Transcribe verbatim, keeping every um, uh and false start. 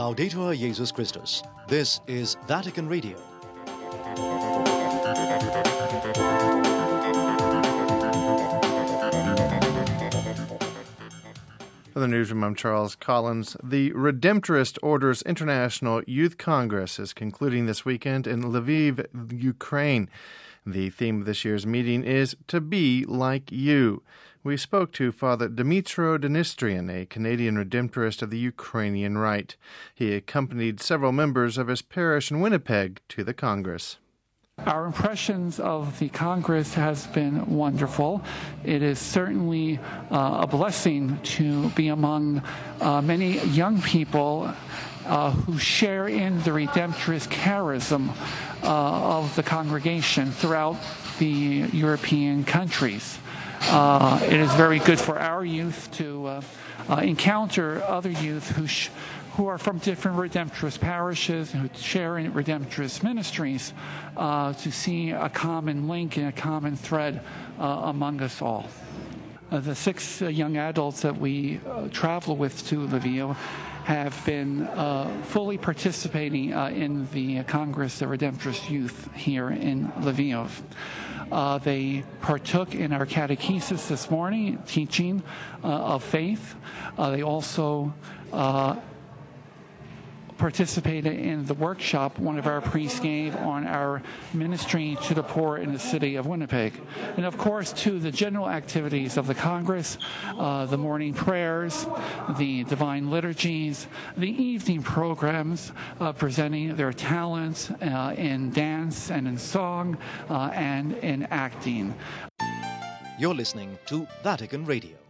Laudetur Jesus Christus. This is Vatican Radio. For the newsroom, I'm Charles Collins. The Redemptorist Orders International Youth Congress is concluding this weekend in Lviv, Ukraine. The theme of this year's meeting is To Be Like You. We spoke to Father Dmytro Denistrian, a Canadian Redemptorist of the Ukrainian Rite. He accompanied several members of his parish in Winnipeg to the Congress. Our impressions of the Congress has been wonderful. It is certainly uh, a blessing to be among uh, many young people uh, who share in the Redemptorist charism uh, of the congregation throughout the European countries. Uh, it is very good for our youth to uh, uh, encounter other youth who sh- who are from different Redemptorist parishes, who share in Redemptorist ministries, uh, to see a common link and a common thread uh, among us all. Uh, the six uh, young adults that we uh, travel with to Lviv have been uh, fully participating uh, in the Congress of Redemptorist Youth here in Lviv. Uh, they partook in our catechesis this morning, teaching uh, of faith. Uh, they also uh, participated in the workshop one of our priests gave on our ministry to the poor in the city of Winnipeg. And of course, to the general activities of the Congress, uh, the morning prayers, the divine liturgies, the evening programs uh, presenting their talents uh, in dance and in song uh, and in acting. You're listening to Vatican Radio.